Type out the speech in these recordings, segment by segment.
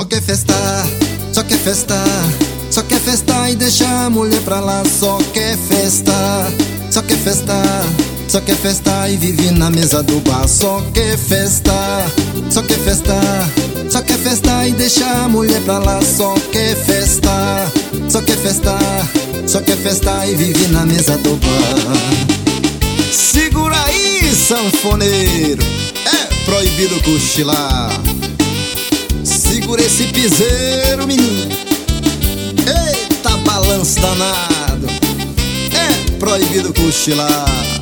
quer festar, só quer festar, só quer festar e deixa a mulher pra lá. Só quer festar, só quer festar, só quer festar e vive na mesa do bar. Só quer festar, só quer festar, só quer festar e deixa a mulher pra lá. Só quer festar, só quer festar, só quer festar e vive na mesa do bar. Segura aí, sanfoneiro, é proibido cochilar. Segura esse piseiro, menino, eita balanço danado, é proibido cochilar.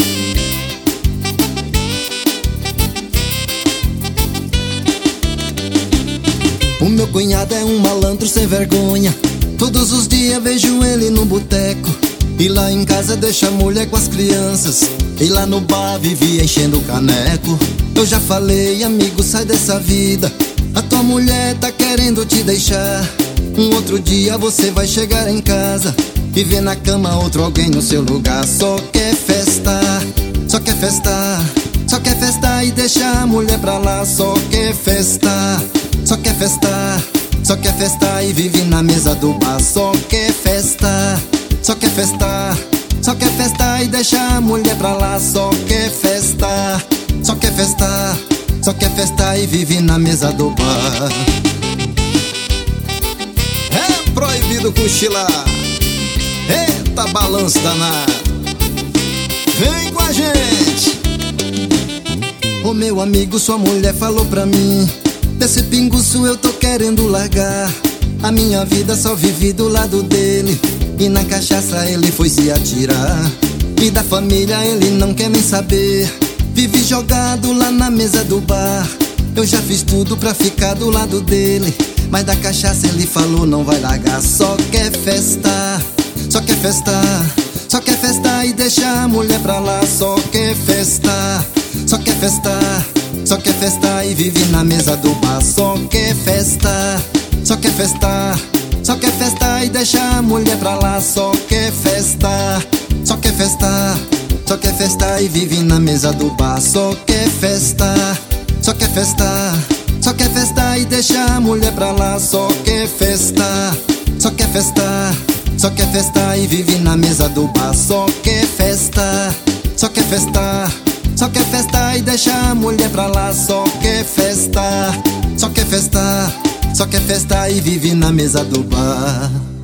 O meu cunhado é um malandro sem vergonha, todos os dias vejo ele no boteco. E lá em casa deixa a mulher com as crianças, e lá no bar vive enchendo o caneco. Eu já falei, amigo, sai dessa vida, a tua mulher tá querendo te deixar. Um outro dia você vai chegar em casa e ver na cama outro alguém no seu lugar. Só quer festar, só quer festar, só quer festar e deixa a mulher pra lá. Só quer festar, só quer festar, só quer festar e vive na mesa do bar. Só quer festar, só quer festar, só quer festar e deixa a mulher pra lá. Só quer festar, só quer festar, só quer festar e vive na mesa do bar. É proibido cochilar, eita balanço danado, vem com a gente. Ô meu amigo, sua mulher falou pra mim, desse pinguço eu tô querendo largar. A minha vida só vivi do lado dele, e na cachaça ele foi se atirar. E da família ele não quer nem saber, vive jogado lá na mesa do bar. Eu já fiz tudo pra ficar do lado dele, mas da cachaça ele falou não vai largar. Só quer festar, só quer festar, só quer festar e deixa a mulher pra lá. Só quer festar, só quer festar, só quer festar e vive na mesa do bar. Só quer festar, só quer festar, só quer festar e deixa a mulher pra lá. Só quer festar, só quer festar, só quer festar e vive na mesa do bar. Só quer festar, só quer festar, só quer festar e deixa a mulher pra lá. Só quer festar, só quer festar, só quer festar e vive na mesa do bar. Só quer festar, só quer festar, só quer festar e deixa a mulher pra lá. Só quer festar, só quer festar, só quer festar e vive na mesa do bar.